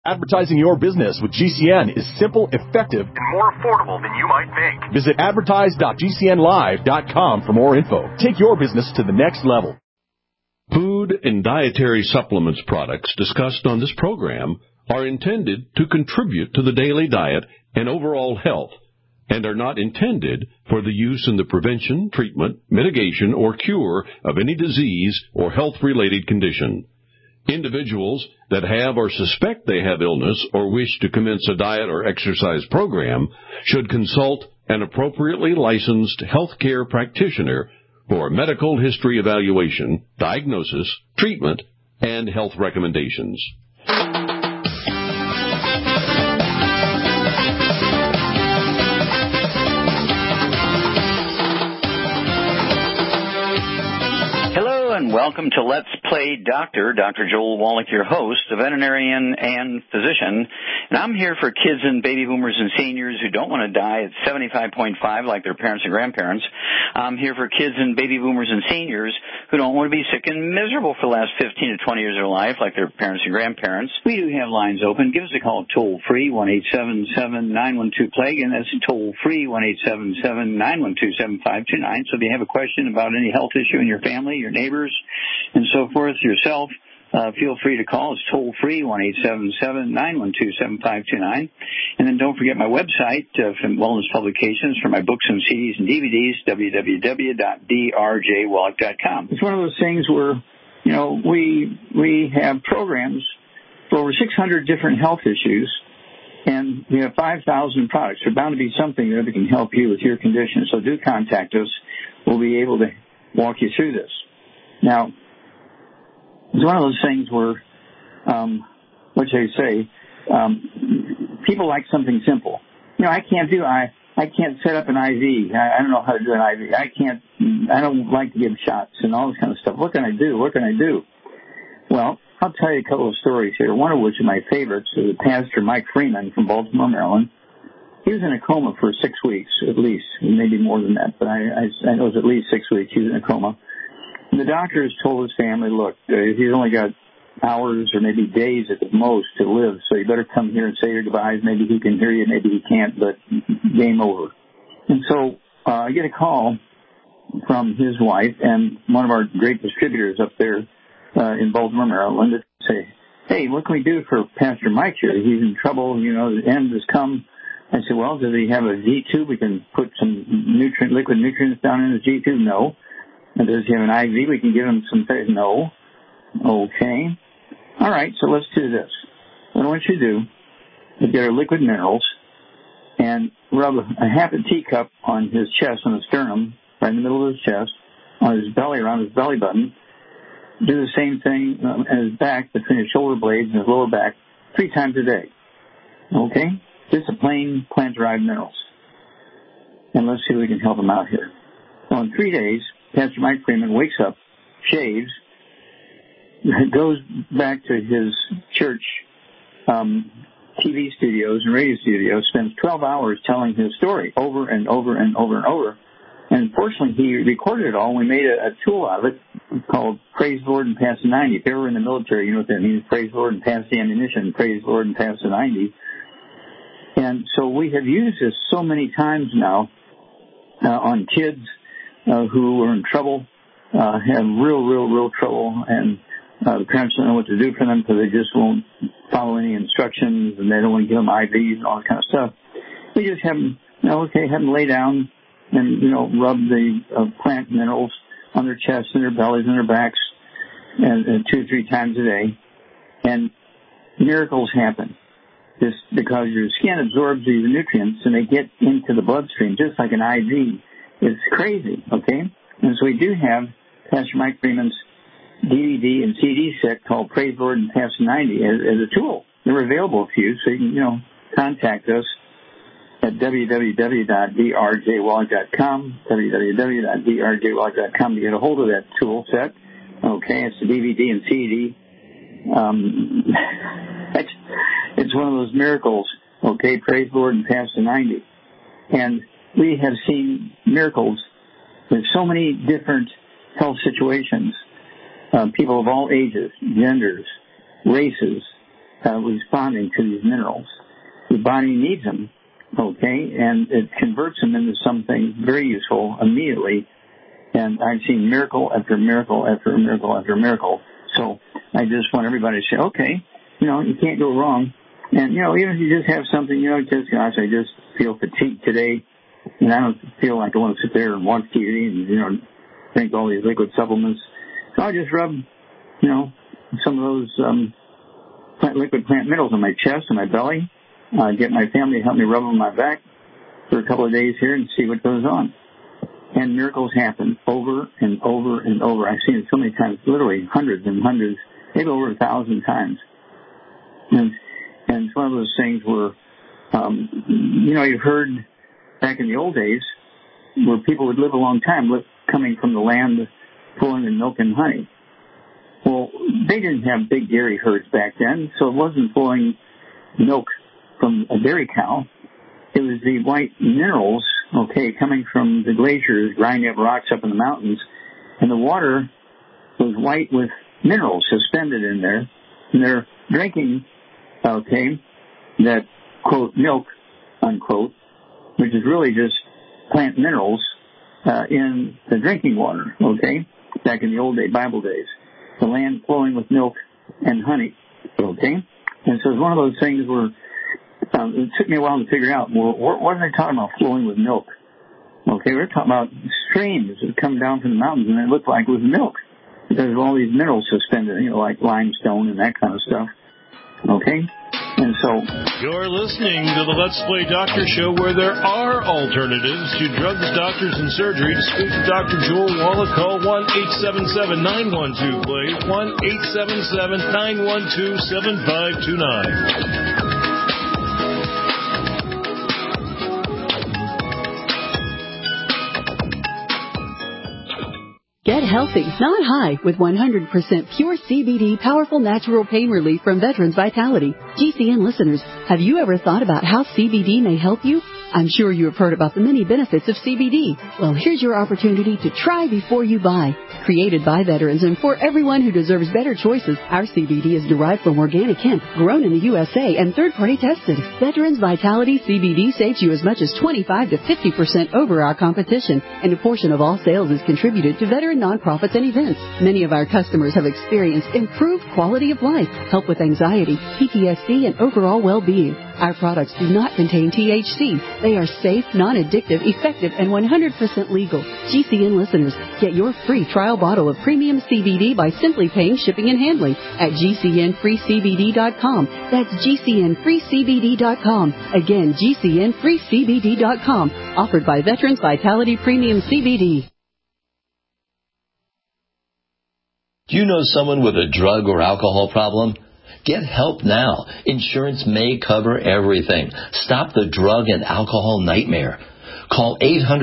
Advertising your business with GCN is simple, effective, and more affordable than you might think. Visit advertise.gcnlive.com for more info. Take your business to the next level. Food and dietary supplements products discussed on this program are intended to contribute to the daily diet and overall health and are not intended for the use in the prevention, treatment, mitigation, or cure of any disease or health-related condition. Individuals that have or suspect they have illness or wish to commence a diet or exercise program should consult an appropriately licensed healthcare practitioner for medical history evaluation, diagnosis, treatment, and health recommendations. And welcome to Let's Play Doctor. Dr. Joel Wallach, your host, a veterinarian and physician. And I'm here for kids and baby boomers and seniors who don't want to die at 75.5 like their parents and grandparents. I'm here for kids and baby boomers and seniors who don't want to be sick and miserable for the last 15 to 20 years of their life like their parents and grandparents. We do have lines open. Give us a call toll-free, 1-877-912-PLAGUE, and that's toll-free, 1-877-912-7529. So if you have a question about any health issue in your family, your neighbors, and so forth, yourself, feel free to call. It's toll-free, 1-877-912-7529. And then don't forget my website from Wellness Publications for my books and CDs and DVDs, www.drjwallach.com. It's one of those things where, you know, we have programs for over 600 different health issues, and we have 5,000 products. There's bound to be something there that can help you with your condition. So do contact us. We'll be able to walk you through this. Now, it's one of those things where, what should I say, people like something simple. You know, I can't set up an IV. I don't know how to do an IV. I don't like to give shots and all this kind of stuff. What can I do? Well, I'll tell you a couple of stories here, one of which are my favorites. The Pastor Mike Freeman from Baltimore, Maryland. He was in a coma for 6 weeks, at least, maybe more than that, but I know it was at least 6 weeks he was in a coma. And the doctors told his family, look, he's only got hours or maybe days at the most to live, so you better come here and say your goodbyes. Maybe he can hear you, maybe he can't, but game over. And so I get a call from his wife and one of our great distributors up there in Baltimore, Maryland, to say, hey, what can we do for Pastor Mike here? He's in trouble, you know, the end has come. I said, well, does he have a G-tube? We can put some liquid nutrients down in his G-tube? No. And does he have an IV? We can give him some therapy? No. Okay. All right, so let's do this. What I want you to do is get our liquid minerals and rub a half a teacup on his chest, on the sternum, right in the middle of his chest, on his belly, around his belly button. Do the same thing on his back, between his shoulder blades and his lower back, 3 times a day. Okay? Just a plain plant-derived minerals. And let's see if we can help him out here. Well, in 3 days, Pastor Mike Freeman wakes up, shaves, goes back to his church TV studios and radio studios, spends 12 hours telling his story over and over and over and over. And fortunately, he recorded it all, and we made a tool out of it called Praise the Lord and Pass the 90. If you ever in the military, you know what that means. Praise the Lord and pass the ammunition. Praise the Lord and pass the 90. And so we have used this so many times now on kids who are in trouble, have real trouble, and the parents don't know what to do for them because they just won't follow any instructions, and they don't want to give them IVs and all that kind of stuff. We just have them, have them lay down and, rub the plant minerals on their chests and their bellies and their backs and 2 or 3 times a day, and miracles happen. Just because your skin absorbs these nutrients and they get into the bloodstream just like an IV. It's crazy, okay? And so we do have Pastor Mike Freeman's DVD and CD set called Praise the Lord and Pass the 90 as a tool. They're available to you, so you can, contact us at www.drjwallach.com, www.drjwallach.com to get a hold of that tool set. Okay, it's the DVD and CD. It's one of those miracles, okay? Praise the Lord and pass the 90. And we have seen miracles in so many different health situations. People of all ages, genders, races, responding to these minerals. The body needs them, okay, and it converts them into something very useful immediately. And I've seen miracle after miracle after miracle after miracle. So I just want everybody to say, okay, you can't go wrong. And, even if you just have something, gosh, I just feel fatigued today, and I don't feel like I want to sit there and watch TV and, drink all these liquid supplements. So I just rub, some of those liquid plant minerals on my chest and my belly. Get my family to help me rub on my back for a couple of days here and see what goes on. And miracles happen over and over and over. I've seen it so many times, literally hundreds and hundreds, maybe over 1,000 times. And it's one of those things where, you've heard back in the old days where people would live a long time coming from the land flowing with milk and honey. Well, they didn't have big dairy herds back then, so it wasn't flowing milk from a dairy cow. It was the white minerals, coming from the glaciers, grinding up rocks up in the mountains, and the water was white with minerals suspended in there, and they're drinking, that, quote, milk, unquote, which is really just plant minerals in the drinking water, back in the old Bible days. The land flowing with milk and honey, And so it's one of those things where it took me a while to figure out, well, what are they talking about flowing with milk? We're talking about streams that come down from the mountains, and they look like it was milk because of all these minerals suspended, like limestone and that kind of stuff. And so you're listening to the Let's Play Doctor Show, where there are alternatives to drugs, doctors, and surgery. To speak to Dr. Joel Wallach, call 1-877-912-PLAY, 1-877-912-7529. Get healthy, not high, with 100% pure CBD powerful natural pain relief from Veterans Vitality. GCN listeners, have you ever thought about how CBD may help you? I'm sure you have heard about the many benefits of CBD. Well, here's your opportunity to try before you buy. Created by veterans and for everyone who deserves better choices, our CBD is derived from organic hemp, grown in the USA, and third-party tested. Veterans Vitality CBD saves you as much as 25 to 50% over our competition, and a portion of all sales is contributed to veteran nonprofits and events. Many of our customers have experienced improved quality of life, help with anxiety, PTSD, and overall well-being. Our products do not contain THC. They are safe, non-addictive, effective, and 100% legal. GCN listeners, get your free trial bottle of premium CBD by simply paying shipping and handling at GCNFreeCBD.com. That's GCNFreeCBD.com. Again, GCNFreeCBD.com. Offered by Veterans Vitality Premium CBD. Do you know someone with a drug or alcohol problem? Get help now. Insurance may cover everything. Stop the drug and alcohol nightmare. Call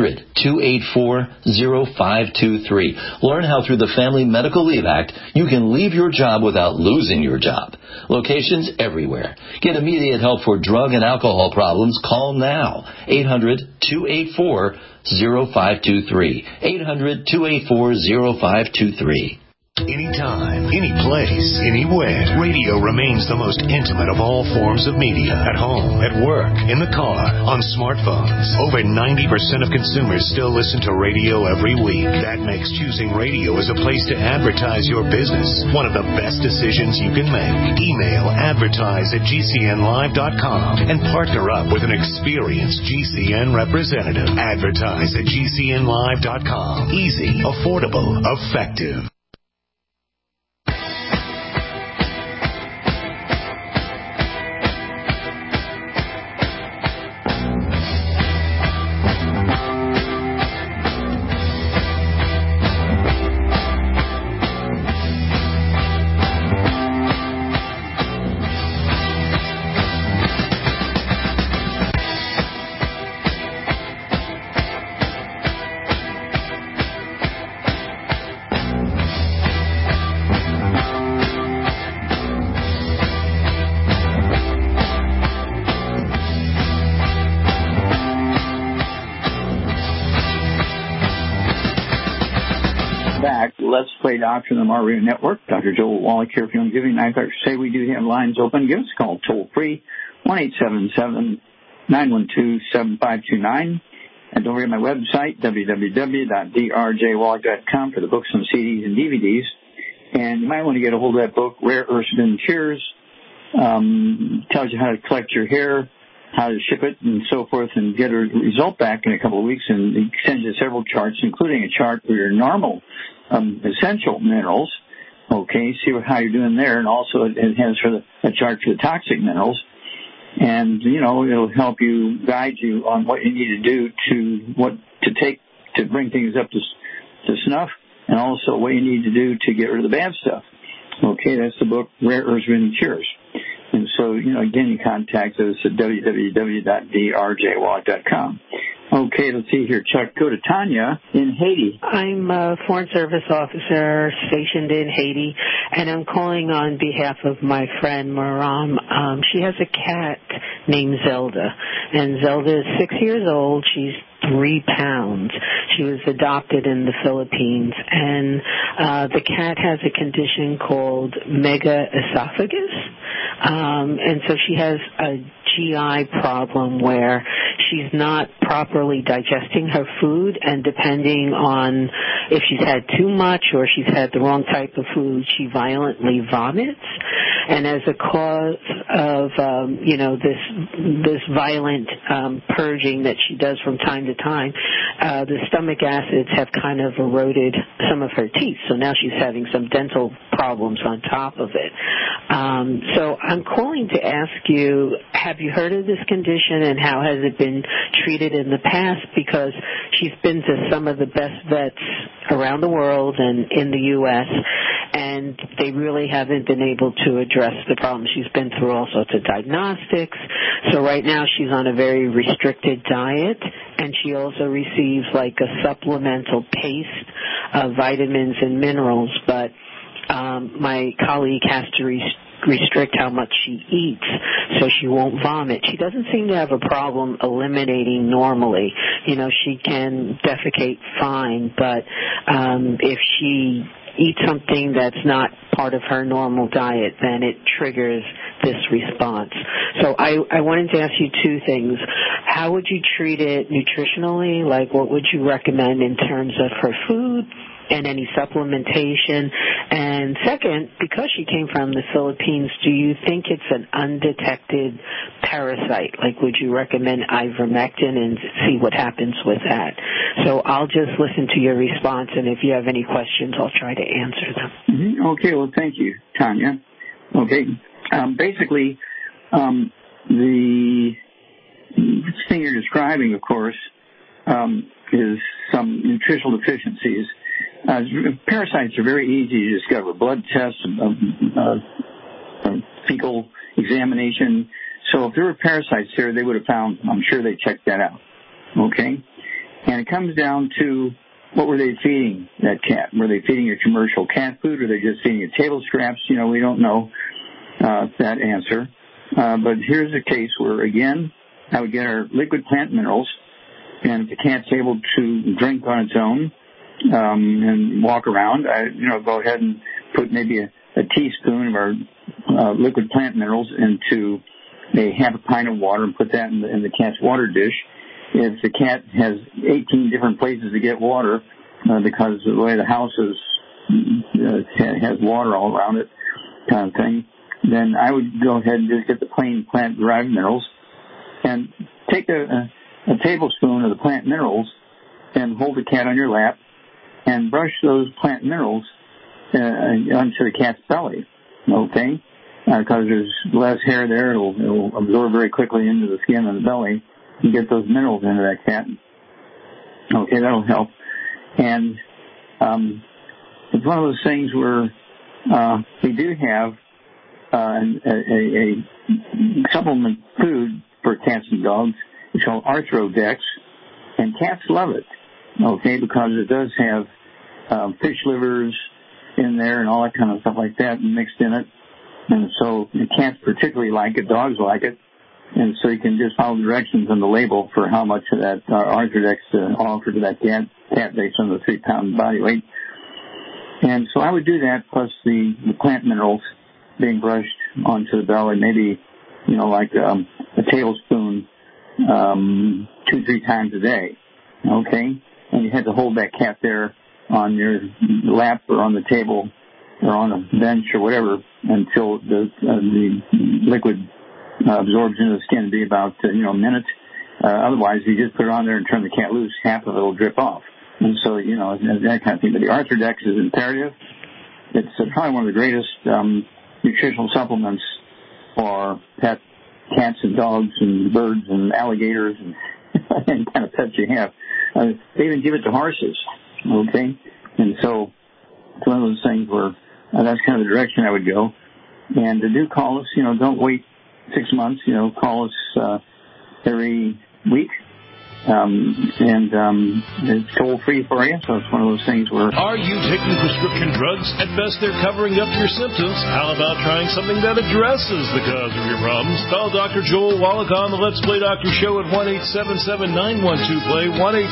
800-284-0523. Learn how through the Family Medical Leave Act you can leave your job without losing your job. Locations everywhere. Get immediate help for drug and alcohol problems. Call now. 800-284-0523. 800-284-0523. Anytime, any place, anywhere, radio remains the most intimate of all forms of media. At home, at work, in the car, on smartphones. Over 90% of consumers still listen to radio every week. That makes choosing radio as a place to advertise your business one of the best decisions you can make. Email advertise@gcnlive.com and partner up with an experienced GCN representative. Advertise@gcnlive.com. Easy, affordable, effective. Play Doctor on the Mar Radio Network. Dr. Joel Wallach here. If you want to give me an I say we do have lines open. Give us a call toll free, 1-877-912-7529. And don't forget my website, www.drjwallach.com, for the books and CDs and DVDs. And you might want to get a hold of that book, Rare Earths Been Cures. Tells you how to collect your hair, how to ship it, and so forth, and get a result back in a couple of weeks. And it sends you several charts, including a chart for your normal essential minerals. Okay, see how you're doing there. And also it has a chart for the toxic minerals. And, it'll help you, guide you on what you need to do to take to bring things up to snuff, and also what you need to do to get rid of the bad stuff. Okay, that's the book, Rare Earths Been Cures. And so, again, you contact us at www.drjwallach.com. Okay, let's see here. Chuck, go to Tanya in Haiti. I'm a Foreign Service officer stationed in Haiti, and I'm calling on behalf of my friend Maram. She has a cat named Zelda, and Zelda is 6 years old. She's 3 pounds. She was adopted in the Philippines, and the cat has a condition called megaesophagus, and so she has a GI problem where she's not properly digesting her food, and depending on if she's had too much or she's had the wrong type of food, she violently vomits. And as a cause of, this violent purging that she does from time to time, the stomach acids have kind of eroded some of her teeth. So now she's having some dental problems on top of it. So I'm calling to ask you, have you heard of this condition, and how has it been treated in the past? Because she's been to some of the best vets around the world and in the U.S., and they really haven't been able to address the problem. She's been through all sorts of diagnostics. So right now she's on a very restricted diet, and she also receives like a supplemental paste of vitamins and minerals, but my colleague has to restrict how much she eats so she won't vomit. She doesn't seem to have a problem eliminating normally. She can defecate fine, but if she eats something that's not part of her normal diet, then it triggers this response. So I wanted to ask you two things. How would you treat it nutritionally? Like, what would you recommend in terms of her food and any supplementation? And second, because she came from the Philippines, do you think it's an undetected parasite? Like, would you recommend ivermectin and see what happens with that? So I'll just listen to your response, and if you have any questions, I'll try to answer them. Mm-hmm. Okay, well, thank you, Tanya. Okay, basically, the thing you're describing, of course, is some nutritional deficiencies. Parasites are very easy to discover. Blood tests, fecal examination. So if there were parasites there, they would have found, I'm sure they checked that out. Okay? And it comes down to, what were they feeding that cat? Were they feeding a commercial cat food, or were they just feeding it table scraps? We don't know that answer. But here's a case where, again, I would get our liquid plant minerals, and if the cat's able to drink on its own, and walk around, go ahead and put maybe a teaspoon of our liquid plant minerals into a half a pint of water and put that in the cat's water dish. If the cat has 18 different places to get water, because of the way the house has water all around it, kind of thing, then I would go ahead and just get the plain plant-derived minerals and take a tablespoon of the plant minerals and hold the cat on your lap and brush those plant minerals onto the cat's belly, okay? Because there's less hair there, it'll absorb very quickly into the skin of the belly and get those minerals into that cat. Okay, that'll help. And it's one of those things where we do have a supplement food for cats and dogs. It's called Arthrodex, and cats love it, okay, because it does have fish livers in there and all that kind of stuff like that mixed in it. And so the cats particularly like it, dogs like it. And so you can just follow the directions on the label for how much of that Arthrodex to offer to that cat based on the 3-pound body weight. And so I would do that, plus the plant minerals being brushed onto the belly, maybe, like a tablespoon 2-3 times a day, okay? And you had to hold that cat there on your lap or on the table or on a bench or whatever until the liquid absorbs into the skin. It'd be about, a minute. Otherwise, you just put it on there and turn the cat loose, half of it will drip off. And so, that kind of thing. But the Arthrodex is imperative. It's probably one of the greatest nutritional supplements for pet cats and dogs and birds and alligators and any kind of pets you have. They even give it to horses, okay? And so it's one of those things where that's kind of the direction I would go. And do call us, don't wait 6 months, call us every week. It's toll-free for you, so it's one of those things where... Are you taking prescription drugs? At best, they're covering up your symptoms. How about trying something that addresses the cause of your problems? Call Dr. Joel Wallach on the Let's Play Doctor Show at 1-877-912-PLAY,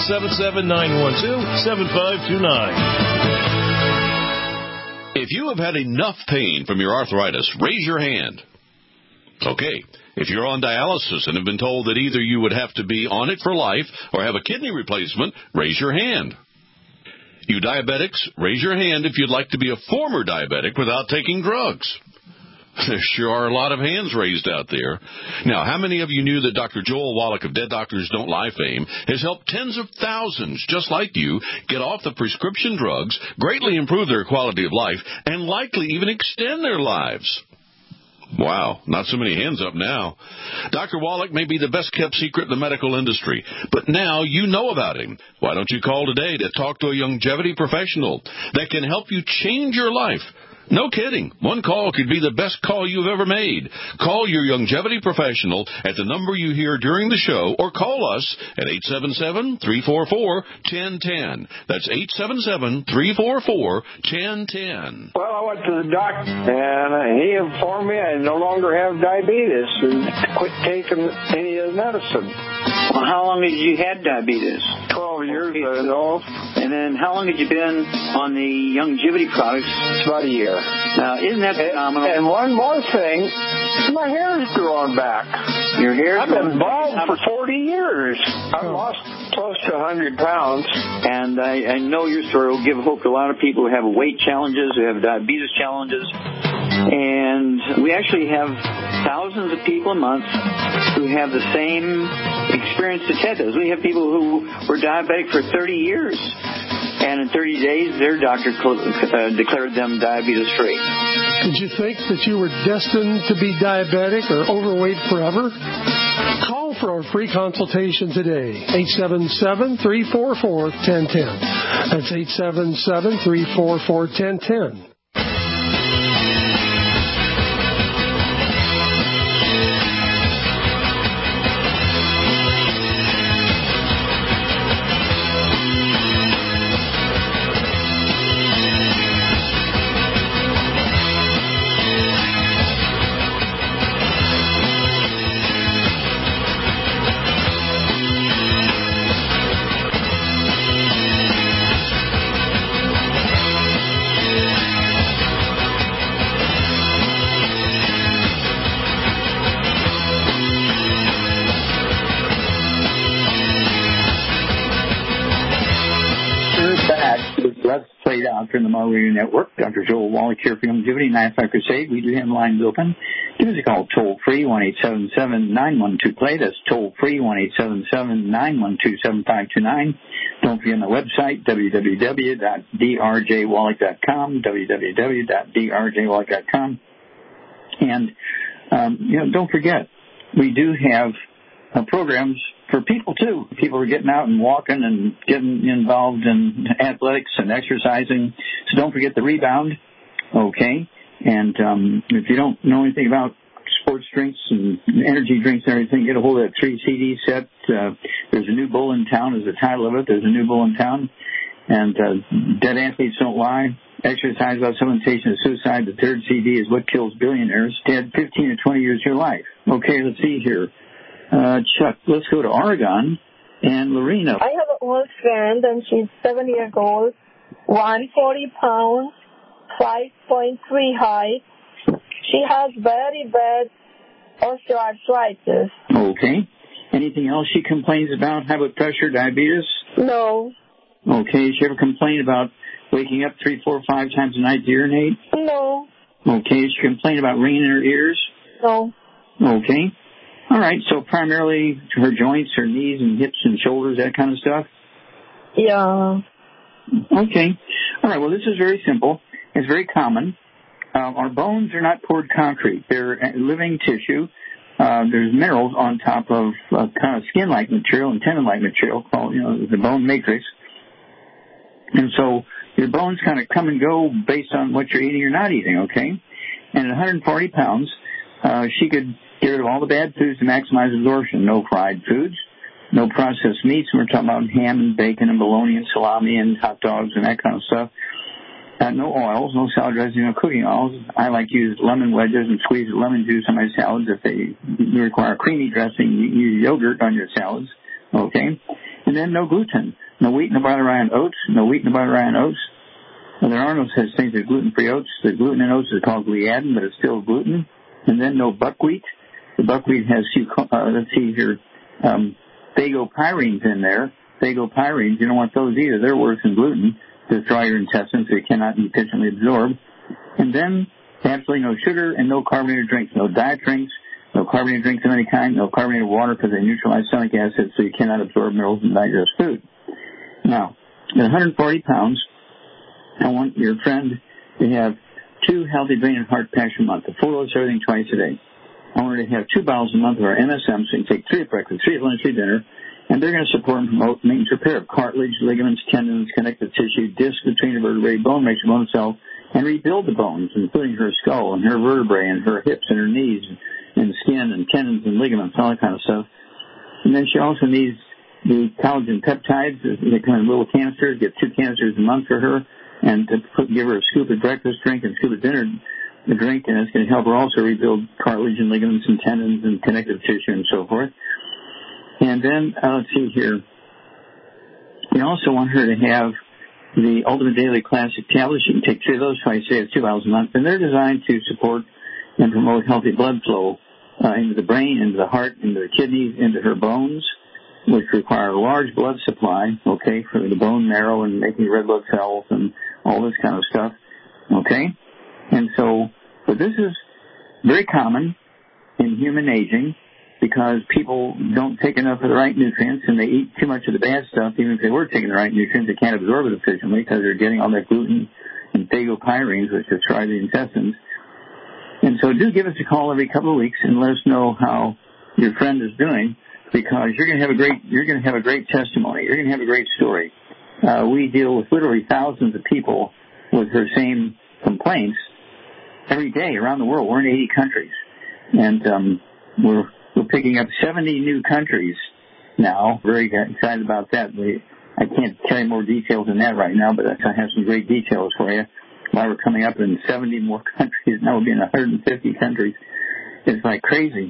1-877-912-7529. If you have had enough pain from your arthritis, raise your hand. Okay. If you're on dialysis and have been told that either you would have to be on it for life or have a kidney replacement, raise your hand. You diabetics, raise your hand if you'd like to be a former diabetic without taking drugs. There sure are a lot of hands raised out there. Now, how many of you knew that Dr. Joel Wallach of Dead Doctors Don't Lie fame has helped tens of thousands just like you get off the prescription drugs, greatly improve their quality of life, and likely even extend their lives? Wow, not so many hands up now. Dr. Wallach may be the best-kept secret in the medical industry, but now you know about him. Why don't you call today to talk to a longevity professional that can help you change your life? No kidding. One call could be the best call you've ever made. Call your longevity professional at the number you hear during the show or call us at 877-344-1010. That's 877-344-1010. Well, I went to the doctor, and he informed me I no longer have diabetes and quit taking any of the medicine. Well, how long had you had diabetes? 12 years ago. And then how long had you been on the longevity products? It's about a year. Now, isn't that phenomenal? And one more thing, my hair's growing back. Your hair's I've been bald for 40 years. I've lost close to 100 pounds. And I know your story will give hope to a lot of people who have weight challenges, who have diabetes challenges. And we actually have thousands of people a month who have the same experience that Ted does. We have people who were diabetic for 30 years. And in 30 days, their doctor declared them diabetes-free. Did you think that you were destined to be diabetic or overweight forever? Call for a free consultation today, 877-344-1010. That's 877-344-1010. Let's Play Doctor in the Mo Radio Network. Dr. Joel Wallach here for Longevity 95 Crusade. We do have lines open. Give us a call toll-free, 1-877-912-PLAY. That's toll-free, 1-877-912-7529. Don't forget the website, www.drjwallach.com, www.drjwallach.com. And, don't forget, we do have programs for people, too. People are getting out and walking and getting involved in athletics and exercising. So don't forget the Rebound, okay? And if you don't know anything about sports drinks and energy drinks and everything, get a hold of that 3-CD set. There's a New Bull in Town is the title of it. There's a New Bull in Town. And Dead Athletes Don't Lie. Exercise Without Supplementation of Suicide. The third CD is What Kills Billionaires. Dead 15 to 20 years of your life. Okay, let's see here. Chuck, let's go to Oregon and Lorena. I have an old friend, and she's 7 years old, 140 pounds, 5.3 height. She has very bad osteoarthritis. Okay. Anything else she complains about? High blood pressure, diabetes? No. Okay. Does she ever complain about waking up 3, 4, 5 times a night to urinate? No. Okay. Does she complain about ringing in her ears? No. Okay. All right. So primarily her joints, her knees and hips and shoulders, that kind of stuff? Yeah. Okay. All right. Well, this is very simple. It's very common. Our bones are not poured concrete. They're living tissue. There's minerals on top of kind of skin-like material and tendon-like material called, the bone matrix. And so your bones kind of come and go based on what you're eating or not eating, okay? And at 140 pounds, she could get rid of all the bad foods to maximize absorption. No fried foods, no processed meats. And we're talking about ham and bacon and bologna and salami and hot dogs and that kind of stuff. No oils, no salad dressing, no cooking oils. I like to use lemon wedges and squeeze lemon juice on my salads. If they require creamy dressing, you can use yogurt on your salads, okay? And then no gluten, no wheat, no barley, rye, and oats, no wheat, no barley, rye, and oats. Well, there are no such things as gluten-free oats. The gluten in oats is called gliadin, but it's still gluten. And then no buckwheat. The buckwheat has, phagopyrines in there. Phagopyrines, you don't want those either. They're worse than gluten. Destroy your intestines so you cannot efficiently absorb. And then absolutely no sugar and no carbonated drinks, no diet drinks, no carbonated drinks of any kind, no carbonated water because they neutralize stomach acid so you cannot absorb minerals and digest food. Now, at 140 pounds, I want your friend to have 2 healthy brain and heart packs a month, a full dose of everything twice a day. I want her to have 2 bottles a month of our MSM, so you can take 3 at breakfast, 3 at lunch, 3 at dinner. And they're going to support and promote maintenance repair of cartilage, ligaments, tendons, connective tissue, discs between the vertebrae, bone matrix, bone cell, and rebuild the bones, including her skull and her vertebrae and her hips and her knees and skin and tendons and ligaments, all that kind of stuff. And then she also needs the collagen peptides. They come in little canisters. Get 2 canisters a month for her, and to give her a scoop at breakfast drink and a scoop at dinner drink, and it's going to help her also rebuild cartilage and ligaments and tendons and connective tissue and so forth. And then, let's see here. We also want her to have the Ultimate Daily Classic tablets. You can take 3 of those twice a day, 2 hours a month. And they're designed to support and promote healthy blood flow into the brain, into the heart, into the kidneys, into her bones, which require a large blood supply, okay, for the bone marrow and making red blood cells and all this kind of stuff, okay? And so, but this is very common in human aging, because people don't take enough of the right nutrients and they eat too much of the bad stuff. Even if they were taking the right nutrients, they can't absorb it efficiently because they're getting all that gluten and phagopyrines, which destroy the intestines. And so do give us a call every couple of weeks and let us know how your friend is doing, because you're going to have a great testimony. You're going to have a great story. We deal with literally thousands of people with her same complaints every day around the world. We're in 80 countries, and we're picking up 70 new countries now. Very excited about that. I can't tell you more details than that right now, but I have some great details for you. Why we're coming up in 70 more countries. Now we'll be in 150 countries. It's like crazy.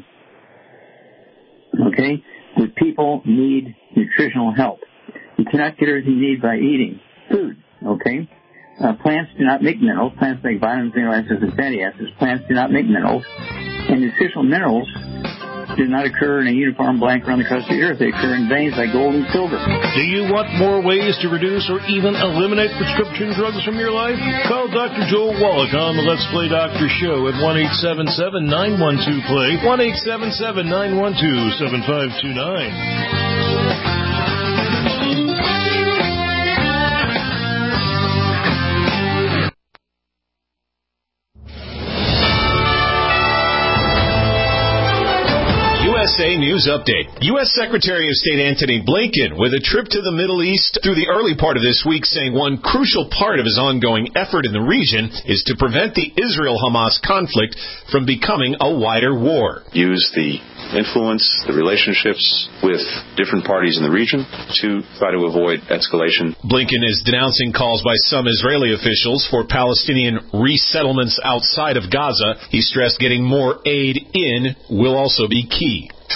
Okay? The people need nutritional help. You cannot get everything you need by eating food. Okay? Plants do not make minerals. Plants make vitamins, amino acids, and fatty acids. Plants do not make minerals. And nutritional minerals do not occur in a uniform blank around the crust of the earth. They occur in veins like gold and silver. Do you want more ways to reduce or even eliminate prescription drugs from your life? Call Dr. Joel Wallach on the Let's Play Doctor Show at 1-877-912-PLAY, 1-877-912-7529. USA News Update. U.S. Secretary of State Antony Blinken, with a trip to the Middle East through the early part of this week, saying one crucial part of his ongoing effort in the region is to prevent the Israel-Hamas conflict from becoming a wider war. Use the influence, the relationships with different parties in the region to try to avoid escalation. Blinken is denouncing calls by some Israeli officials for Palestinian resettlements outside of Gaza. He stressed getting more aid in will also be key.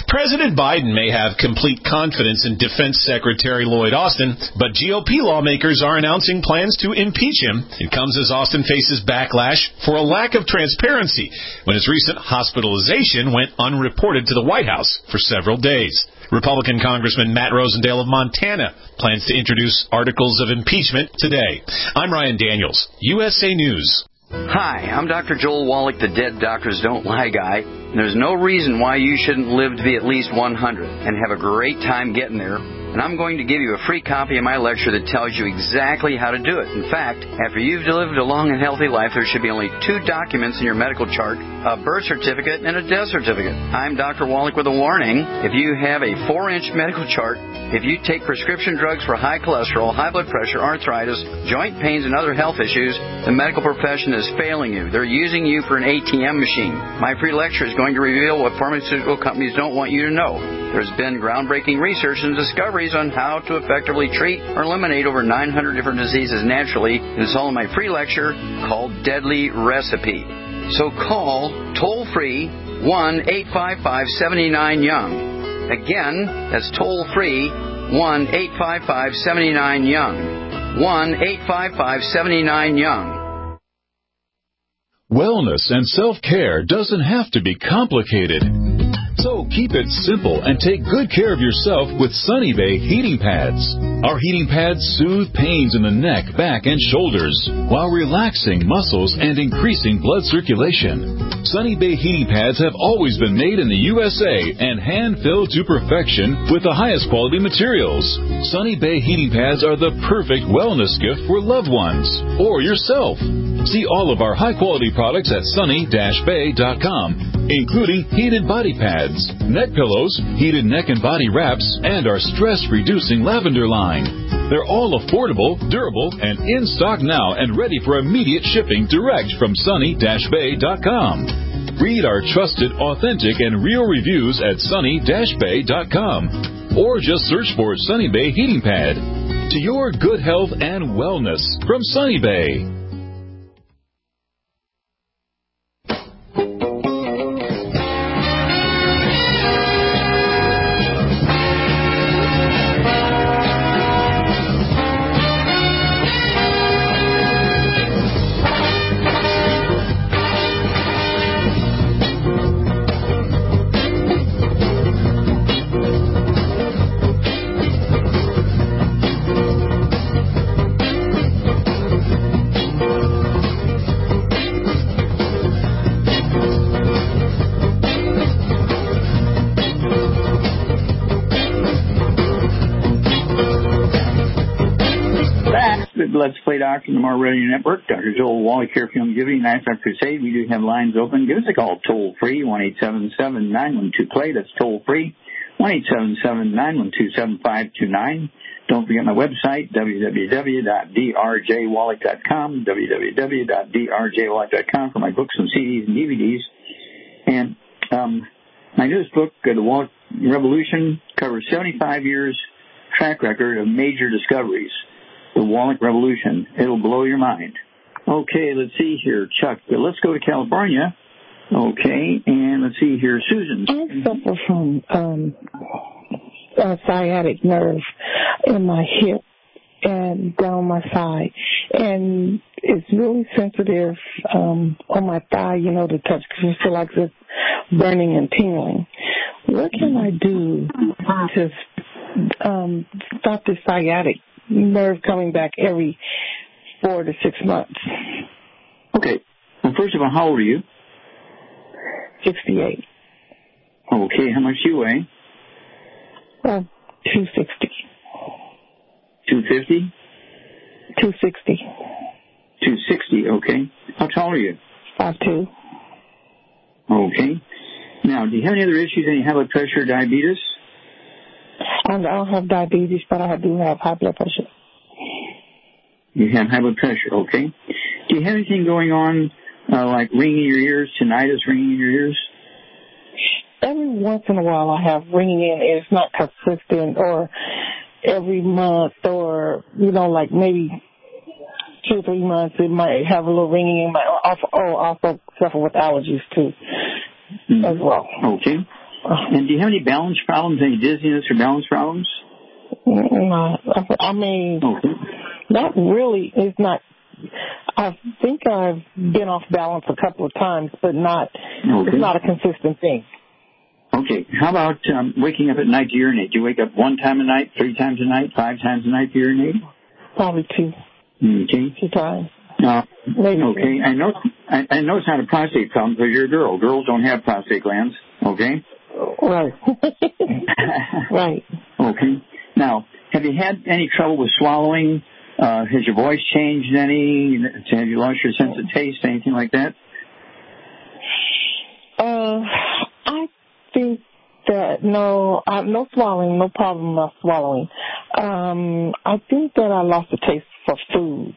President Biden may have complete confidence in Defense Secretary Lloyd Austin, but GOP lawmakers are announcing plans to impeach him. It comes as Austin faces backlash for a lack of transparency when his recent hospitalization went unreported to the White House for several days. Republican Congressman Matt Rosendale of Montana plans to introduce articles of impeachment today. I'm Ryan Daniels, USA News. Hi, I'm Dr. Joel Wallach, the Dead Doctors Don't Lie guy. And there's no reason why you shouldn't live to be at least 100 and have a great time getting there. And I'm going to give you a free copy of my lecture that tells you exactly how to do it. In fact, after you've lived a long and healthy life, there should be only 2 documents in your medical chart, a birth certificate and a death certificate. I'm Dr. Wallach with a warning. If you have a 4-inch medical chart, if you take prescription drugs for high cholesterol, high blood pressure, arthritis, joint pains, and other health issues, the medical profession is failing you. They're using you for an ATM machine. My free lecture is going to reveal what pharmaceutical companies don't want you to know. There's been groundbreaking research and discoveries on how to effectively treat or eliminate over 900 different diseases naturally. It's all in my free lecture called Deadly Recipe. So call toll-free 1-855-79-YOUNG. Again, that's toll-free 1-855-79-YOUNG. 1-855-79-YOUNG. Wellness and self-care doesn't have to be complicated. So keep it simple and take good care of yourself with Sunny Bay heating pads. Our heating pads soothe pains in the neck, back, and shoulders while relaxing muscles and increasing blood circulation. Sunny Bay heating pads have always been made in the USA and hand-filled to perfection with the highest quality materials. Sunny Bay heating pads are the perfect wellness gift for loved ones or yourself. See all of our high-quality products at sunny-bay.com, including heated body pads, neck pillows, heated neck and body wraps, and our stress-reducing lavender line. They're all affordable, durable, and in stock now and ready for immediate shipping direct from sunny-bay.com. Read our trusted, authentic, and real reviews at sunny-bay.com, or just search for Sunny Bay Heating Pad. To your good health and wellness from Sunny Bay. Let's Play Doctor on the More Radio Network. Dr. Joel Wallach here from Giving Nighttime Crusade. We do have lines open. Give us a call toll-free, 1-877-912-PLAY. That's toll-free, 1-877-912-7529. Don't forget my website, www.drjwallach.com, www.drjwallach.com for my books and CDs and DVDs. And my newest book, The Wallach Revolution, covers 75 years track record of major discoveries. The Wallach Revolution. It'll blow your mind. Okay, let's see here, Chuck. Let's go to California. Okay, and let's see here, Susan. I suffer from sciatic nerve in my hip and down my side. And it's really sensitive on my thigh, to touch, because I feel like it's burning and tingling. What can I do to stop this sciatic nerve coming back every 4 to 6 months? Okay. Well, first of all, how old are you? 68. Okay. How much do you weigh? 260. 250? 260. 260, okay. How tall are you? 5'2". Okay. Now, do you have any other issues? Any high blood pressure, diabetes? I don't have diabetes, but I do have high blood pressure. You have high blood pressure, okay. Do you have anything going on, like ringing in your ears, tinnitus, ringing in your ears? Every once in a while I have ringing in. It's not consistent, or every month, or, like maybe 2 or 3 months it might have a little ringing in my, also suffer with allergies too, as well. Okay. And do you have any balance problems, any dizziness or balance problems? No, I mean, not really. It's not. I think I've been off balance a couple of times, but not. It's not a consistent thing. Okay. How about waking up at night to urinate? Do you wake up 1 time a night, 3 times a night, 5 times a night to urinate? Probably 2. Okay. 2 times. Maybe. Okay. I know it's not a prostate problem because you're a girl. Girls don't have prostate glands. Okay. Right. Right. Okay. Now, have you had any trouble with swallowing? Has your voice changed any? Have you lost your sense of taste? Anything like that? I think that no swallowing, no problem with swallowing. I think that I lost the taste for food.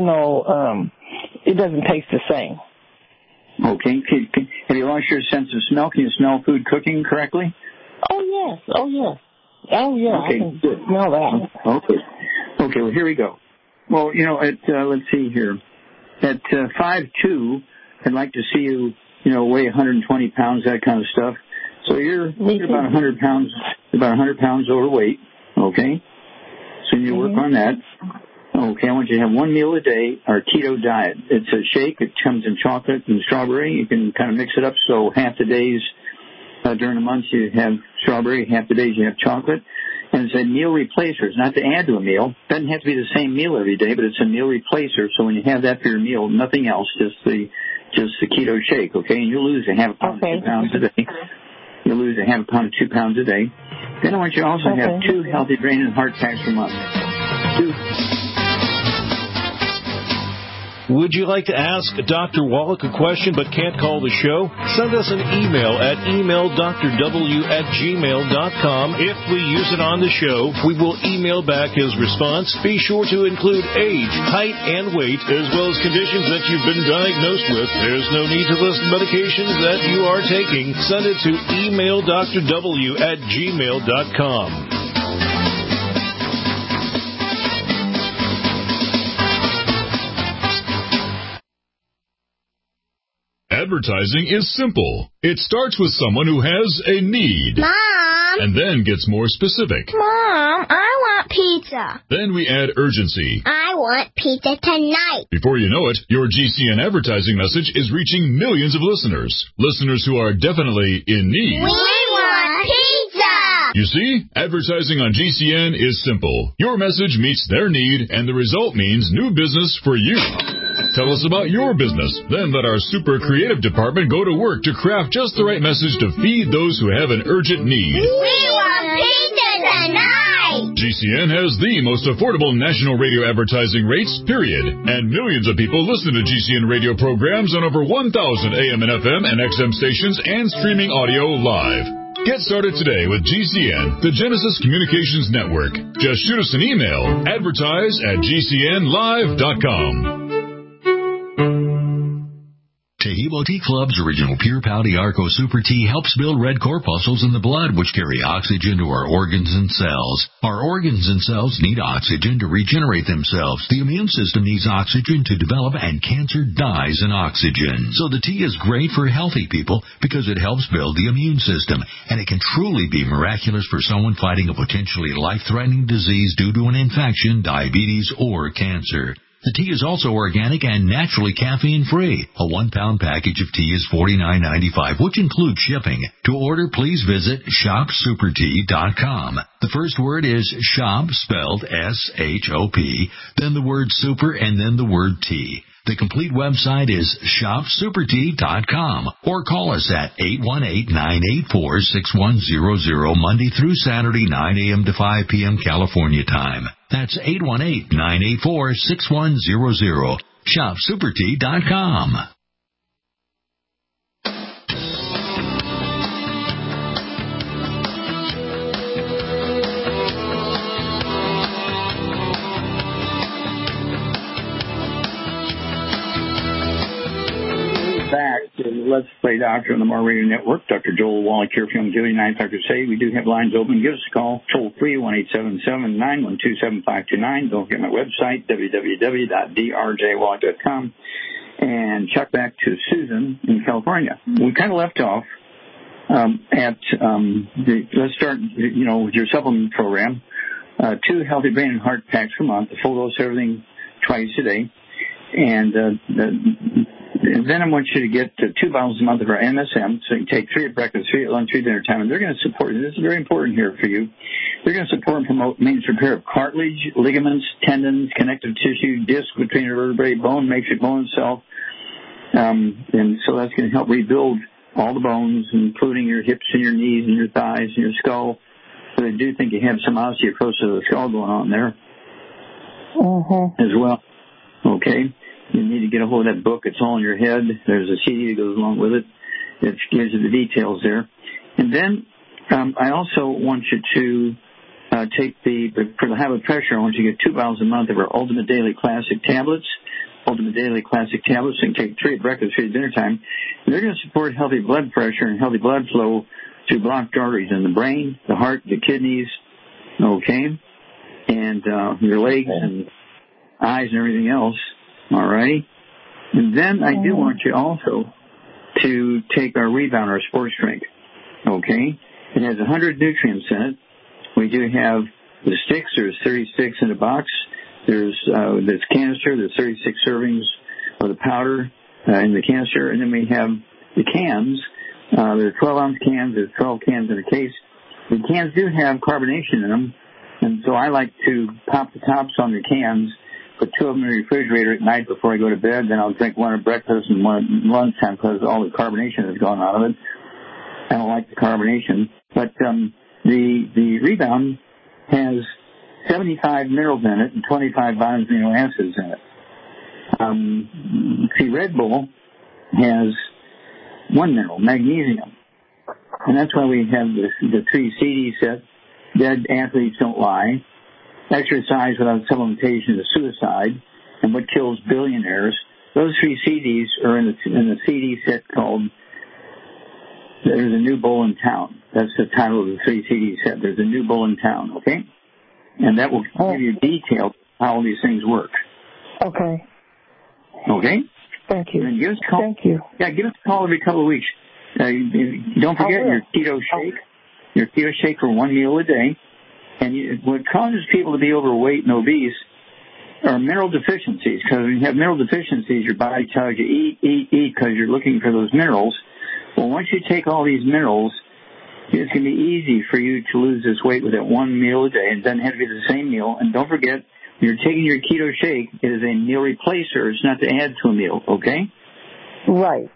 It doesn't taste the same. Okay. Have you lost your sense of smell? Can you smell food cooking correctly? Oh, yes. Okay, I can smell that. Okay, well, here we go. Well, let's see here. At 5'2", I'd like to see you, weigh 120 pounds, that kind of stuff. So you're about 100 pounds overweight, okay? So you work on that. Okay, I want you to have 1 meal a day, our keto diet. It's a shake. It comes in chocolate and strawberry. You can kind of mix it up so half the days during the month you have strawberry, half the days you have chocolate. And it's a meal replacer. It's not to add to a meal. It doesn't have to be the same meal every day, but it's a meal replacer. So when you have that for your meal, nothing else, just the keto shake, okay? And you'll lose a half a pound to 2 pounds a day. You'll lose a half a pound to 2 pounds a day. Then I want you to also have 2 healthy brain and heart packs a month. 2. Would you like to ask Dr. Wallach a question but can't call the show? Send us an email at emaildrw@gmail.com. If we use it on the show, we will email back his response. Be sure to include age, height, and weight, as well as conditions that you've been diagnosed with. There's no need to list medications that you are taking. Send it to emaildrw@gmail.com. Advertising is simple. It starts with someone who has a need. Mom! And then gets more specific. Mom, I want pizza. Then we add urgency. I want pizza tonight. Before you know it, your GCN advertising message is reaching millions of listeners. Listeners who are definitely in need. We want pizza! You see, advertising on GCN is simple. Your message meets their need, and the result means new business for you. Tell us about your business. Then let our super creative department go to work to craft just the right message to feed those who have an urgent need. We want pizza tonight! GCN has the most affordable national radio advertising rates, period. And millions of people listen to GCN radio programs on over 1,000 AM and FM and XM stations and streaming audio live. Get started today with GCN, the Genesis Communications Network. Just shoot us an email, advertise@gcnlive.com. Tahibo Tea Club's original Pure Pau Arco Super Tea helps build red corpuscles in the blood, which carry oxygen to our organs and cells. Our organs and cells need oxygen to regenerate themselves. The immune system needs oxygen to develop, and cancer dies in oxygen. So the tea is great for healthy people because it helps build the immune system, and it can truly be miraculous for someone fighting a potentially life-threatening disease due to an infection, diabetes, or cancer. The tea is also organic and naturally caffeine-free. A 1-pound package of tea is $49.95, which includes shipping. To order, please visit shopsupertea.com. The first word is shop, spelled S-H-O-P, then the word super, and then the word tea. The complete website is shopsupertea.com, or call us at 818-984-6100 Monday through Saturday, 9 a.m. to 5 p.m. California time. That's 818-984-6100. shopsupertea.com. Back to Let's Play Doctor on the More Radio Network. Dr. Joel Wallach here from Young 9 Dr. Say. We do have lines open. Give us a call, toll free, 1-877-912-7529. Don't forget my website, www.drjwallach.com. And check back to Susan in California. We kind of left off let's start, with your supplement program. 2 Healthy Brain and Heart packs per month, a full dose of everything twice a day. And then I want you to get 2 bottles a month of our MSM, so you can take 3 at breakfast, 3 at lunch, 3 at dinner time, and they're going to support, this is very important here for you, they're going to support and promote maintenance repair of cartilage, ligaments, tendons, connective tissue, disc between your vertebrae, bone matrix, bone itself, and so that's going to help rebuild all the bones, including your hips and your knees and your thighs and your skull. So I do think you have some osteoporosis of the skull going on there as well. Okay? You need to get a hold of that book. It's all in your head. There's a CD that goes along with it. It gives you the details there. And then I also want you to take for the high blood pressure, I want you to get 2 bottles a month of our Ultimate Daily Classic tablets. Ultimate Daily Classic tablets. You can take 3 at breakfast, 3 at dinner time. And they're going to support healthy blood pressure and healthy blood flow through blocked arteries in the brain, the heart, the kidneys, okay, and your legs and eyes and everything else. All right. And then I do want you also to take our Rebound, our sports drink. Okay. It has 100 nutrients in it. We do have the sticks. There's 36 in a box. There's this canister. There's 36 servings of the powder in the canister. And then we have the cans. There are 12-ounce cans. There's 12 cans in a case. The cans do have carbonation in them. And so I like to pop the tops on the cans, put 2 of them in the refrigerator at night before I go to bed. Then I'll drink 1 at breakfast and 1 at lunchtime because all the carbonation has gone out of it. I don't like the carbonation. But the Rebound has 75 minerals in it and 25 vitamins and amino acids in it. See, Red Bull has 1 mineral, magnesium. And that's why we have the 3 CD set. Dead athletes don't lie. Exercise without supplementation is suicide. And what kills billionaires. Those 3 CDs are in the CD set called There's a New Bull in Town. That's the title of the 3 CD set. There's a New Bull in Town, okay? And that will give you details how all these things work. Okay. Okay? Thank you. And give us a call. Thank you. Yeah, give us a call every couple of weeks. Don't forget your keto shake. Your keto shake for 1 meal a day. And what causes people to be overweight and obese are mineral deficiencies. Because when you have mineral deficiencies, your body tells you eat because you're looking for those minerals. Well, once you take all these minerals, it's going to be easy for you to lose this weight with that 1 meal a day. It doesn't have to be the same meal. And don't forget, when you're taking your keto shake, it is a meal replacer. It's not to add to a meal, okay? Right.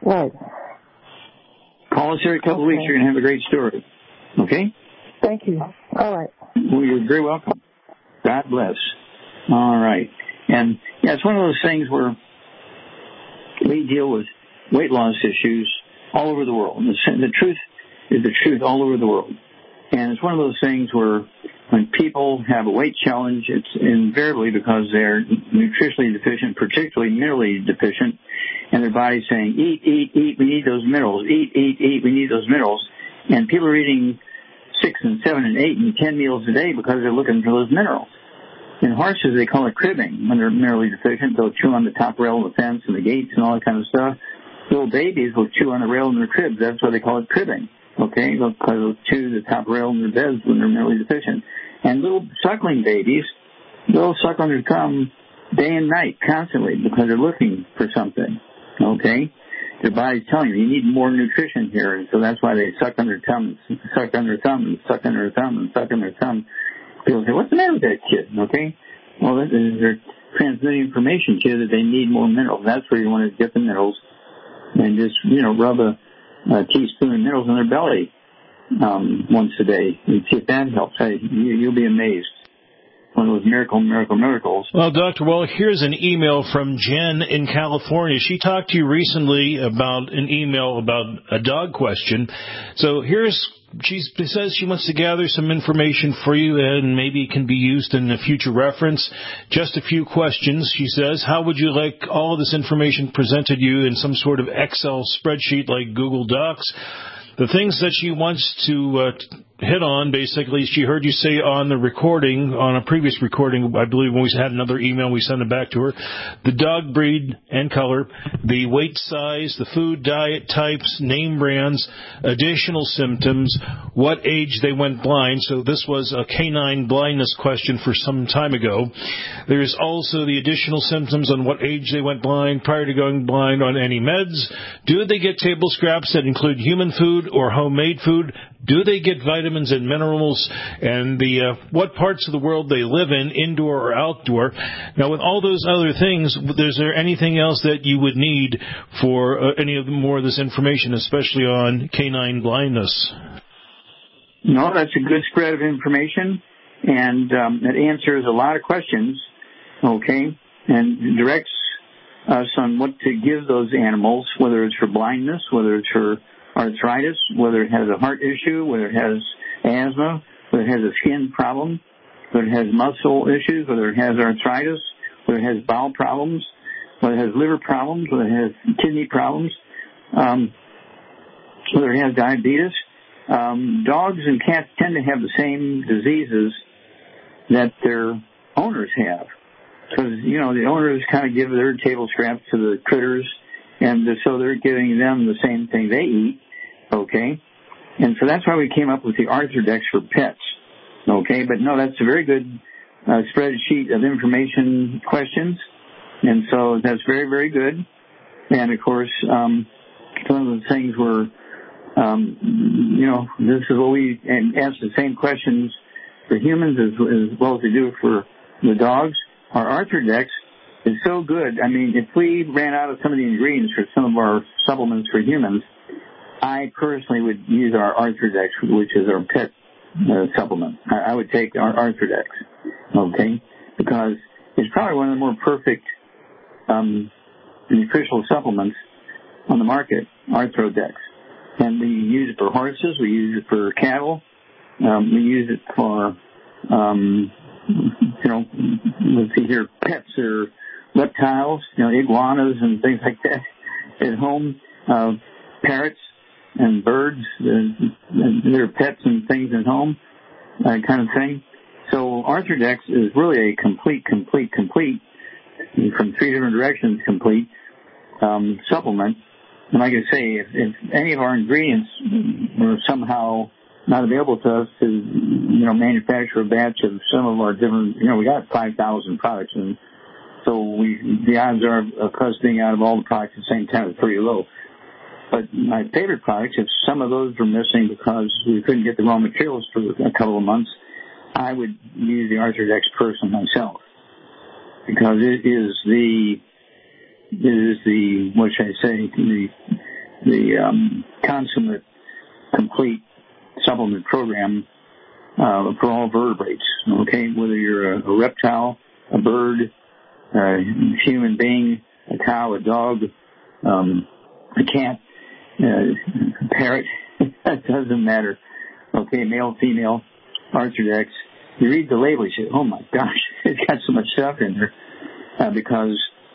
Call us every couple of weeks. You're going to have a great story. Okay? Thank you. All right. Well, you're very welcome. God bless. All right. And, yeah, it's one of those things where we deal with weight loss issues all over the world. And the truth is the truth all over the world. And it's one of those things where when people have a weight challenge, it's invariably because they're nutritionally deficient, particularly minerally deficient, and their body's saying, eat, we need those minerals. Eat, we need those minerals. And people are eating 6 and 7 and 8 and 10 meals a day because they're looking for those minerals. In horses, they call it cribbing. When they're minerally deficient, they'll chew on the top rail of the fence and the gates and all that kind of stuff. Little babies will chew on the rail in their cribs. That's why they call it cribbing. Okay, because they'll chew the top rail in their beds when they're minerally deficient. And little suckling babies, they'll suck on their thumb day and night constantly because they're looking for something. Okay, their body's telling you need more nutrition here, and so that's why they suck on their thumb, suck on their thumb, and suck on their thumb, and suck on their thumb. People say, "What's the matter with that kid?" Okay, well, they're transmitting information to you that they need more minerals. That's where you want to get the minerals, and just rub a teaspoon of minerals in their belly once a day and see if that helps. Hey, you'll be amazed. One of those miracles. Well, Dr. Wallach, here's an email from Jen in California. She talked to you recently about an email about a dog question. So she says she wants to gather some information for you and maybe it can be used in a future reference. Just a few questions. She says, how would you like all of this information presented to you in some sort of Excel spreadsheet like Google Docs? The things that she wants to hit on, basically, she heard you say on the recording, on a previous recording, I believe when we had another email, we sent it back to her, the dog breed and color, the weight size, the food diet types, name brands, additional symptoms, what age they went blind. So this was a canine blindness question for some time ago. There's also the additional symptoms on what age they went blind, prior to going blind, on any meds. Do they get table scraps that include human food or homemade food? Do they get vitamins and minerals, and the what parts of the world they live in, indoor or outdoor? Now, with all those other things, is there anything else that you would need for any of the more of this information, especially on canine blindness? No, that's a good spread of information, and it answers a lot of questions, okay, and directs us on what to give those animals, whether it's for blindness, whether it's for arthritis, whether it has a heart issue, whether it has asthma, whether it has a skin problem, whether it has muscle issues, whether it has arthritis, whether it has bowel problems, whether it has liver problems, whether it has kidney problems, whether it has diabetes. Dogs and cats tend to have the same diseases that their owners have. Because, the owners kind of give their table scraps to the critters, and so they're giving them the same thing they eat, okay? And so that's why we came up with the Arthrodex for pets, okay? But no, that's a very good spreadsheet of information questions, and so that's very, very good. And, of course, some of the things were, this is what we answer the same questions for humans as well as we do for the dogs. Our Arthrodex is so good. I mean, if we ran out of some of the ingredients for some of our supplements for humans, I personally would use our Arthrodex, which is our pet supplement. I would take our Arthrodex, okay, because it's probably one of the more perfect nutritional supplements on the market, Arthrodex. And we use it for horses. We use it for cattle. We use it for, let's see here, pets or reptiles, iguanas and things like that at home, parrots and birds, their pets and things at home, that kind of thing. So Arthrodex is really a complete, from 3 different directions, complete supplement. And like I say, if any of our ingredients were somehow not available to us to, manufacture a batch of some of our different, we got 5,000 products, and so the odds are of us being out of all the products at the same time is pretty low. But my favorite products, if some of those were missing because we couldn't get the raw materials for a couple of months, I would use the Arthrodex personally myself, because it is the what should I say, the consummate, complete supplement program for all vertebrates, okay? Whether you're a reptile, a bird, a human being, a cow, a dog, a cat, a parrot, that doesn't matter. Okay, male, female, Arthrodex. You read the label, you say, oh my gosh, it's got so much stuff in there, because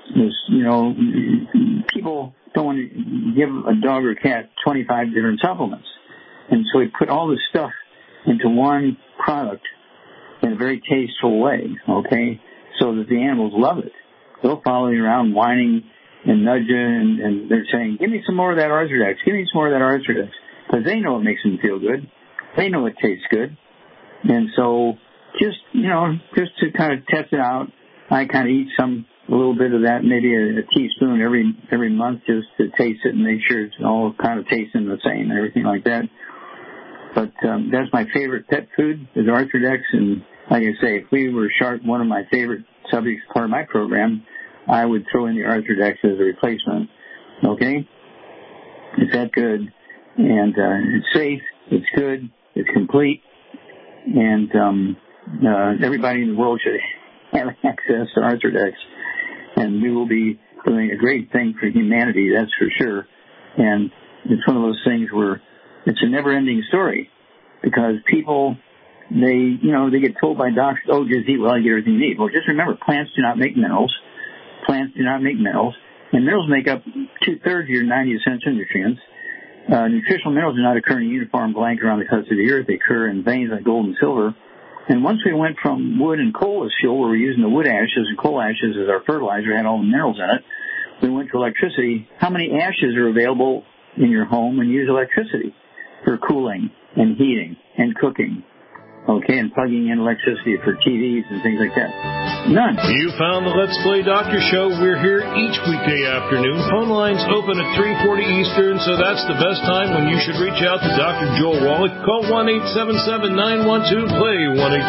people don't want to give a dog or a cat 25 different supplements. And so we put all this stuff into one product in a very tasteful way, okay, so that the animals love it. They'll follow you around whining and nudging, and they're saying, give me some more of that Arthrodex, give me some more of that Arthrodex, because they know it makes them feel good. They know it tastes good. And so just to kind of test it out, I kind of eat a little bit of that, maybe a teaspoon every month, just to taste it and make sure it's all kind of tasting the same and everything like that. But that's my favorite pet food is Arthrodex, and like I say, if we were short one of my favorite subjects part of my program, I would throw in the Arthrodex as a replacement. Okay? It's that good, and it's safe, it's good, it's complete, and everybody in the world should have access to Arthrodex. And we will be doing a great thing for humanity, that's for sure. And it's one of those things where it's a never-ending story, because people, they get told by doctors, oh, just eat well, you get everything you need. Well, just remember, plants do not make minerals. Plants do not make minerals. And minerals make up 2/3 of your 90 essential nutrients. Nutritional minerals do not occur in a uniform blanket around the crust of the earth. They occur in veins like gold and silver. And once we went from wood and coal as fuel, where we're using the wood ashes and coal ashes as our fertilizer, had all the minerals in it, we went to electricity. How many ashes are available in your home when you use electricity for cooling and heating and cooking? Okay, and plugging in electricity for TVs and things like that. None. You found the Let's Play Doctor Show. We're here each weekday afternoon. Phone lines open at 3:40 Eastern, so that's the best time when you should reach out to Dr. Joel Wallach. Call 1-877-912-PLAY,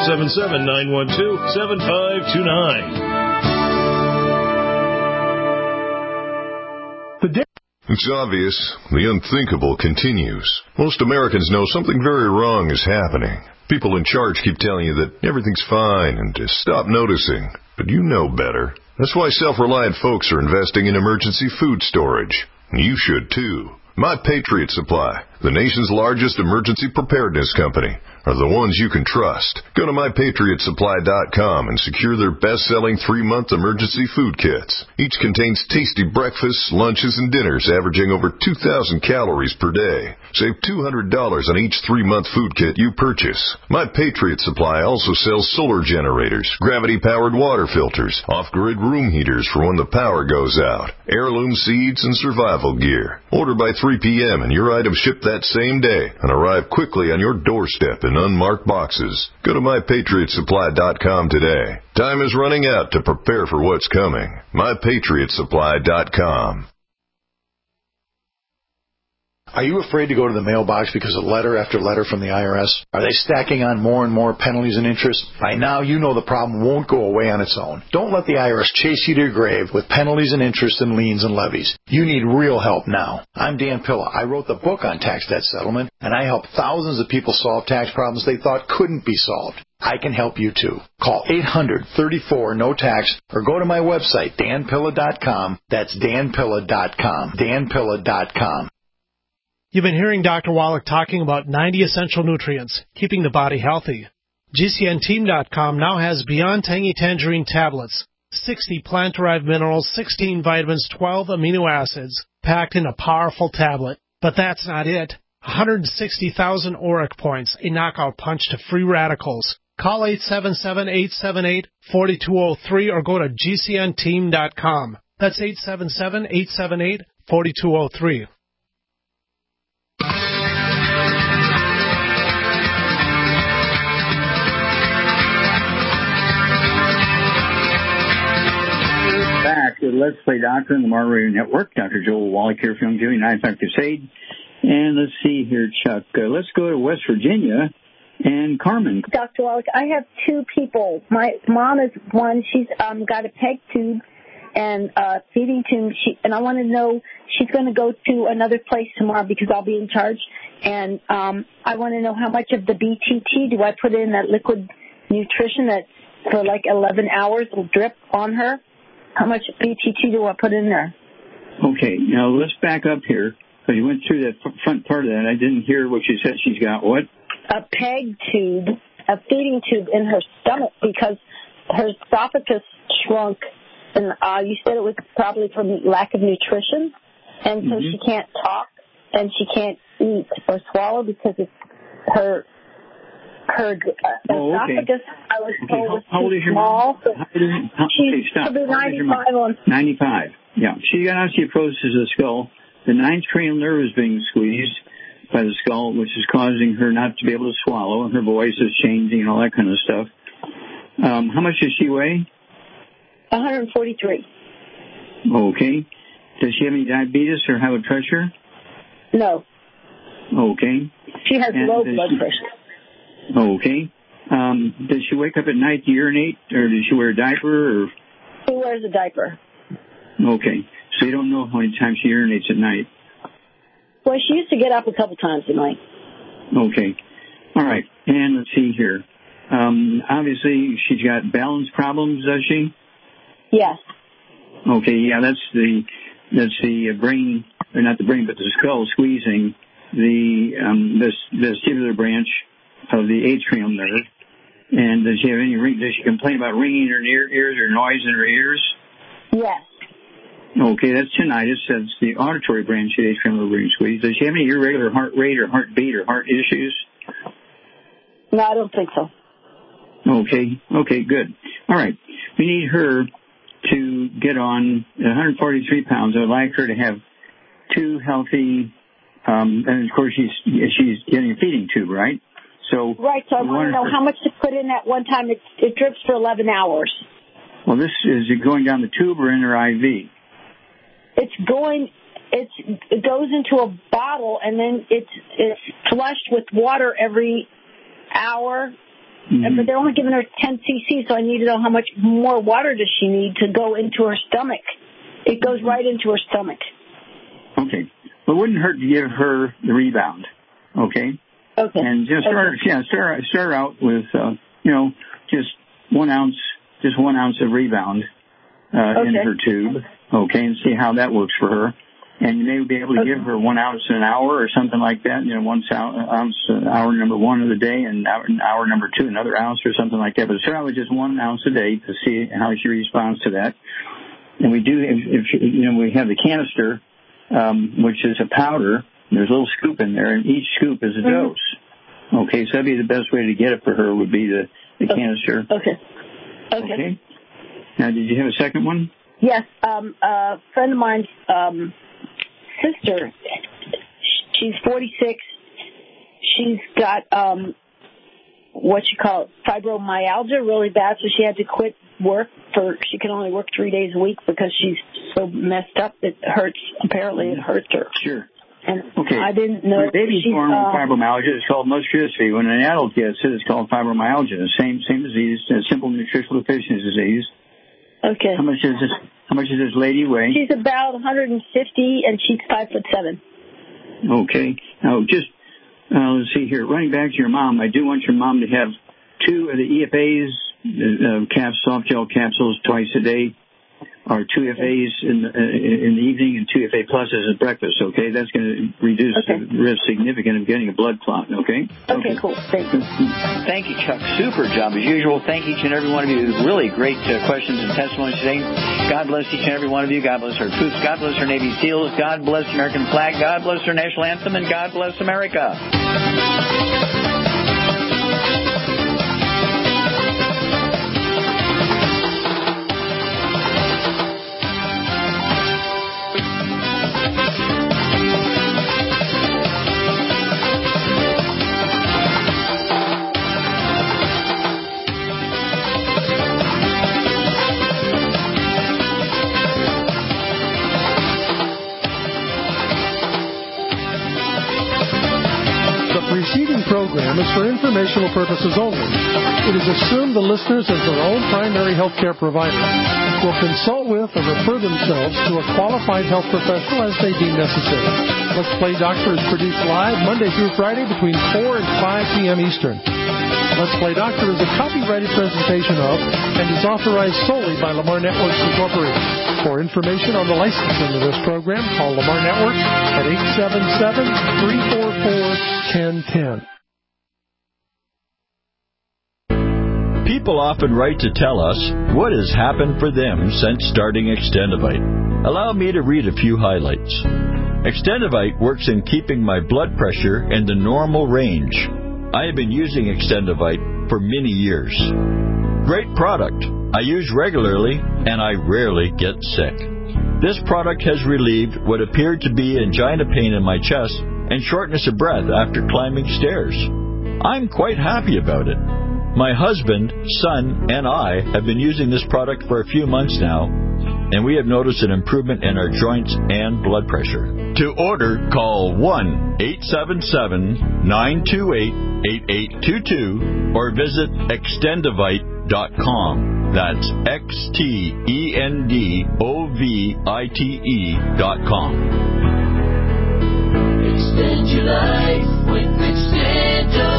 1-877-912-7529. It's obvious. The unthinkable continues. Most Americans know something very wrong is happening. People in charge keep telling you that everything's fine and to stop noticing. But you know better. That's why self-reliant folks are investing in emergency food storage. You should too. My Patriot Supply, the nation's largest emergency preparedness company, are the ones you can trust. Go to MyPatriotSupply.com and secure their best-selling 3-month emergency food kits. Each contains tasty breakfasts, lunches, and dinners averaging over 2,000 calories per day. Save $200 on each 3-month food kit you purchase. My Patriot Supply also sells solar generators, gravity-powered water filters, off-grid room heaters for when the power goes out, heirloom seeds, and survival gear. Order by 3 p.m. and your items ship that same day and arrive quickly on your doorstep in unmarked boxes. Go to MyPatriotSupply.com today. Time is running out to prepare for what's coming. MyPatriotSupply.com. Are you afraid to go to the mailbox because of letter after letter from the IRS? Are they stacking on more and more penalties and interest? By now, you know the problem won't go away on its own. Don't let the IRS chase you to your grave with penalties and interest and liens and levies. You need real help now. I'm Dan Pilla. I wrote the book on tax debt settlement, and I help thousands of people solve tax problems they thought couldn't be solved. I can help you too. Call 800-34-NO-TAX or go to my website, danpilla.com. That's danpilla.com. danpilla.com. You've been hearing Dr. Wallach talking about 90 essential nutrients, keeping the body healthy. GCNteam.com now has Beyond Tangy Tangerine tablets, 60 plant-derived minerals, 16 vitamins, 12 amino acids, packed in a powerful tablet. But that's not it. 160,000 auric points, a knockout punch to free radicals. Call 877-878-4203 or go to GCNteam.com. That's 877-878-4203. Back with Let's Play Doctor and the Marvel Radio Network. Dr. Joel Wallach here from Youngevity 95 Crusade. And let's see here, Chuck. Let's go to West Virginia and Carmen. Dr. Wallach, I have 2 people. My mom is one. She's got a PEG tube and feeding tube. And I want to know, she's going to go to another place tomorrow because I'll be in charge. And I want to know how much of the BTT do I put in that liquid nutrition that for like 11 hours will drip on her? How much BTT do I put in there? Okay, now let's back up here. Because you went through that front part of that. I didn't hear what you said. She's got what? A PEG tube, a feeding tube in her stomach because her esophagus shrunk. And you said it was probably from lack of nutrition. And so she can't talk and she can't eat or swallow because it's her esophagus, I was told, was too small. She's probably 95 on 95. Yeah. She got osteoporosis of the skull. The 9th cranial nerve is being squeezed by the skull, which is causing her not to be able to swallow, and her voice is changing and all that kind of stuff. How much does she weigh? 143. Okay. Does she have any diabetes or high blood pressure? No. Okay. She has low blood pressure. Okay. Does she wake up at night to urinate, or does she wear a diaper? Or? She wears a diaper. Okay. So you don't know how many times she urinates at night? Well, she used to get up a couple times a night. Okay. All right. And let's see here. Obviously, she's got balance problems, does she? Yes. Okay. Yeah, that's the brain, or not the brain, but the skull squeezing the vestibular branch of the 8th cranial nerve. And does she complain about ringing in her ears or noise in her ears? Yes. Okay, that's tinnitus. That's the auditory branch of the atrial brain squeeze. Does she have any irregular heart rate or heartbeat or heart issues? No, I don't think so. Okay, good. All right. We need her to get on 143 pounds. I'd like her to have 2 healthy, and of course she's getting a feeding tube, right? So right, so I want to know how much to put in at one time. It drips for 11 hours. Well, this is it going down the tube or in her IV? It goes into a bottle, and then it's flushed with water every hour. Mm-hmm. But they're only giving her 10 cc, so I need to know how much more water does she need to go into her stomach. It goes right into her stomach. Okay. Well, it wouldn't hurt to give her the rebound. Okay. Okay. And just start out with just 1 ounce of rebound in her tube. Okay, and see how that works for her. And you may be able to give her 1 ounce an hour or something like that. 1 ounce hour number 1 of the day, and hour number 2 another ounce or something like that. But start out with just 1 ounce a day to see how she responds to that. And we do, we have the canister, which is a powder. There's a little scoop in there, and each scoop is a dose. Okay, so that'd be the best way to get it for her would be the canister. Okay. Now, did you have a second one? Yes, a friend of mine's sister, she's 46. She's got fibromyalgia really bad, so she had to quit work she can only work 3 days a week because she's so messed up. It hurts. Apparently it hurts her. Sure. And I didn't know. When a baby's born with fibromyalgia, it's called musculosphy. When an adult gets it, it's called fibromyalgia. The same disease, simple nutritional deficiency disease. Okay. How much does this lady weigh? She's about 150, and she's 5'7". Okay. Now, just let's see here. Running back to your mom, I do want your mom to have 2 of the EFAs, soft gel capsules twice a day, or 2 FAs in the evening and 2 FA pluses at breakfast. Okay, that's going to reduce the risk significant of getting a blood clot. Okay. Okay, cool. Thank you. Thank you, Chuck. Super job as usual. Thank each and every one of you. Really great questions and testimonies today. God bless each and every one of you. God bless our troops. God bless our Navy SEALs. God bless the American flag. God bless our national anthem, and God bless America. Program is for informational purposes only. It is assumed the listeners, as their own primary health care provider, will consult with or refer themselves to a qualified health professional as they deem necessary. Let's Play Doctor is produced live Monday through Friday between 4 and 5 p.m. Eastern. Let's Play Doctor is a copyrighted presentation of and is authorized solely by Lamar Networks Incorporated. For information on the licensing of this program, call Lamar Networks at 877-344-1010. People often write to tell us what has happened for them since starting Extendivite. Allow me to read a few highlights. Extendivite works in keeping my blood pressure in the normal range. I have been using Extendivite for many years. Great product. I use regularly, and I rarely get sick. This product has relieved what appeared to be angina pain in my chest and shortness of breath after climbing stairs. I'm quite happy about it. My husband, son, and I have been using this product for a few months now, and we have noticed an improvement in our joints and blood pressure. To order, call 1-877-928-8822 or visit Extendivite.com. That's XTENDOVITE.com. Extend your life with Extendivite.